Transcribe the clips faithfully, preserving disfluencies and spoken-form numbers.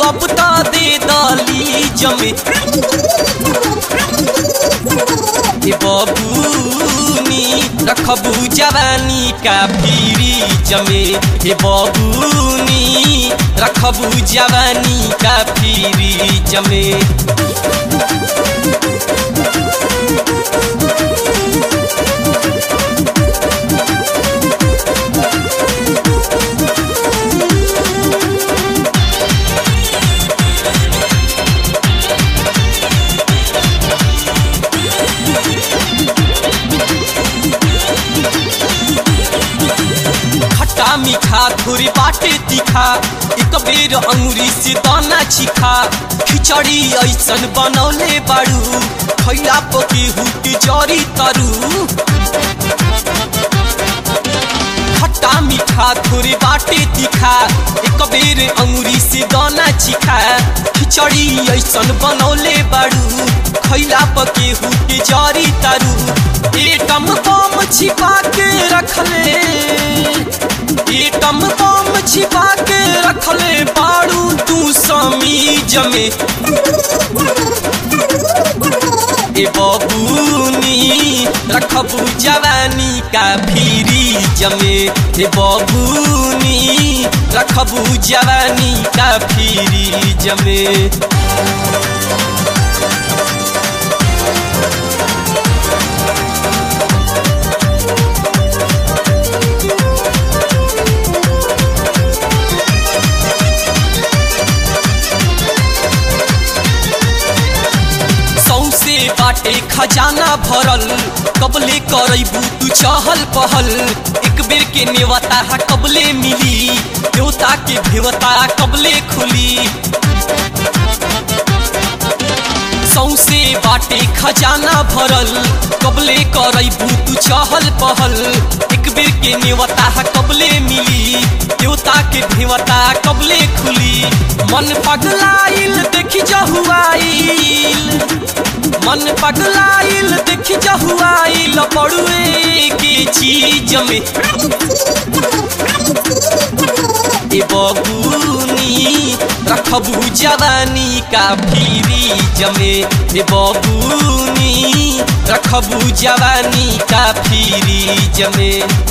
अब तो दे दली जमे ए बबूनी रखबू जवानी का फिरी जमे ए बबूनी रखबू जवानी का फिरी जमे मीठा थोड़ी बाटे तीखा एक बेर अंगुरी से दाना छिखा खिचड़ी ऐसन बनौले बाड़ू खैला पके हुटी जरी तरु खट्टा मीठा थोड़ी बाटे तीखा एक बेर अंगुरी से दाना छिखा खिचड़ी ऐसन बनौले बाड़ू खैला पके हुटी जरी तरु एटम बम छिपा के रखले एटम बम छिपा के रखले बाड़ू तू समीज में ए बबूनी रखबू जवानी का फिरी जमे ए बबूनी रखबू जवानी का फिरी जमे बाटे खजाना भरल कबले करबू तू चहल पहल एक बेर के नेवता कबले मिली देवता के भेवता कबले खुली सौसे बाटे खजाना भरल कबले करबू तू चहल पहल एक बेर के नेवता कबले मिली देवता के भेवता कबले खुली मन पगलाइल देखी जहुआइल मन पगलाइल देख जहुआइल पड़ुए के चीज में ए बबूनी रखबू जवानी का फिरी जमे ए बबूनी रखबू जवानी का फिरी जमे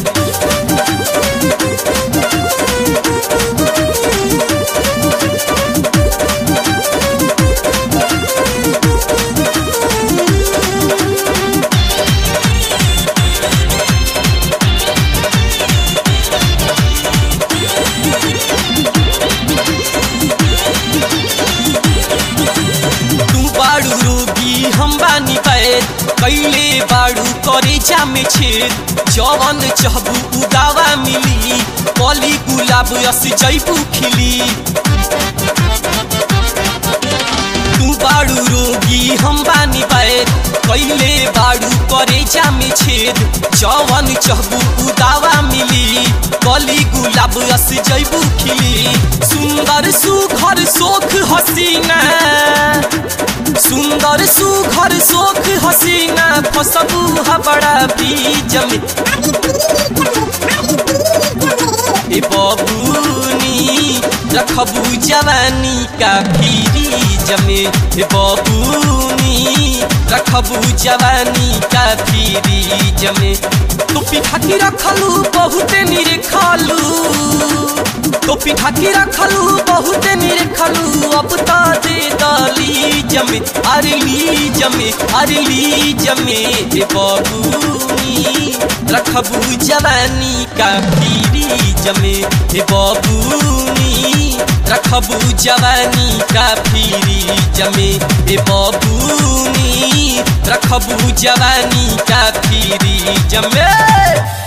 कैले बाड़ू करे जामे छेद जवन चहबू उदावा मिली कली गुलाब यस जैबू खिली तू बाड़ू रोगी हम बानी बैद कैले बाड़ू करे जामे छेद जवन चहबू उदावा मिली कली गुलाब यस जैबू खिली सुंदर सुघर सोख हसीना सुंदर सुघर सोख हसीना फसबू बड़ा बीज में ए बबूनी रखबू जवानी का फिरी जमे ए बबूनी रखबू जवानी का फिरी जमे तो पिठा की रखलू बहुते निरखलू तो पिठा की रखलू बहुते निरखलू अब तो दे दली जमे अरली जमे अरली जमे ए बबूनी रखबू जवानी का फिरी जमे ए बबूनी रखबू जवानी का फिरी जमे ए बबूनी रखबू जवानी का फिरी जमे।